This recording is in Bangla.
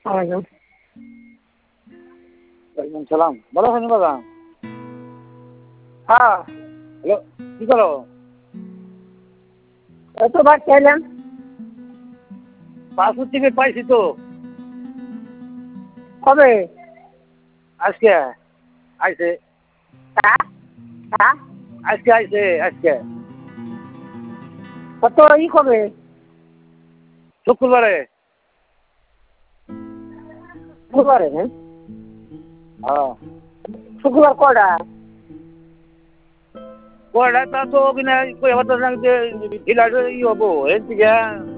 ওয়ালাইকুম ওয়ালাইকুম সালাম। ভালো আছেন দাদা? হ্যাঁ হ্যালো, কি করো? এত ভাত চাইলাম পাসপোর্ট টিকিট পাইছি তো কবে আজকে আইছে। হ্যাঁ হ্যাঁ আজকে আইছে আজকে কত কবে শুক্রবারে। শুক্রবারে হ্যাঁ হ্যাঁ, শুক্রবার কটা কয়টা তা তো কিনা কই হতো না যে ঢিলা হবো এর থেকে